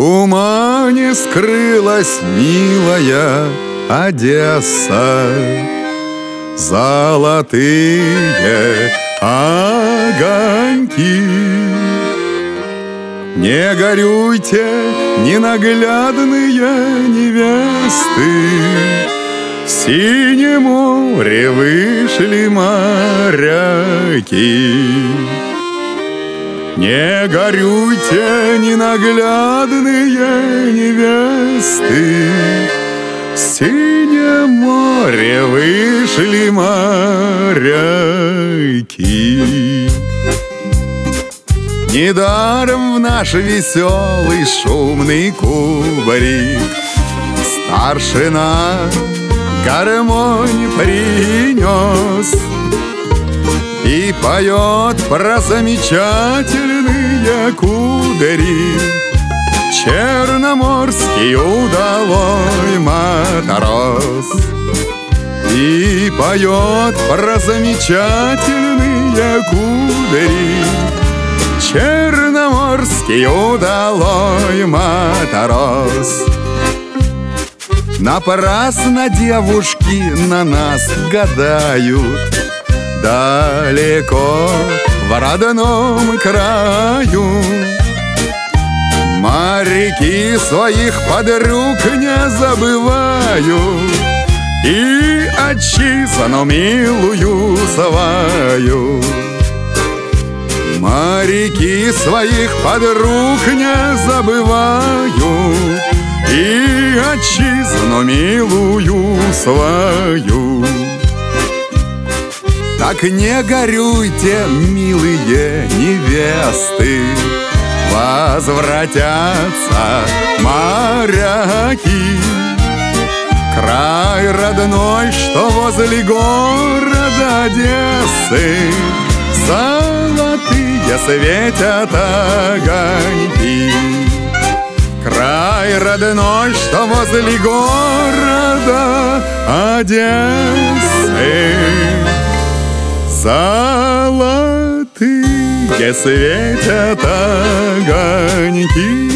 тумане скрылась милая Одесса. Золотые огоньки. Не горюйте, ненаглядные невесты, в синее море вышли моряки. Не горюйте, ненаглядные невесты, в синее море вышли моряки. Недаром в наш веселый шумный кубарик старшина гармонь принес и поет про замечательные кудари. Черноморский удалой матрос и поет про замечательные кудари. Черноморский удалой матрос. Напрасно девушки на нас гадают, далеко в родном краю. Моряки своих подруг не забывают и отчизну милую свою. Моряки своих подруг не забывают и отчизну милую свою. Так не горюйте, милые невесты, возвратятся моряки. Край родной, что возле города Одессы, золотые светят огоньки. Край родной, что возле города Одессы, золотые светят огоньки.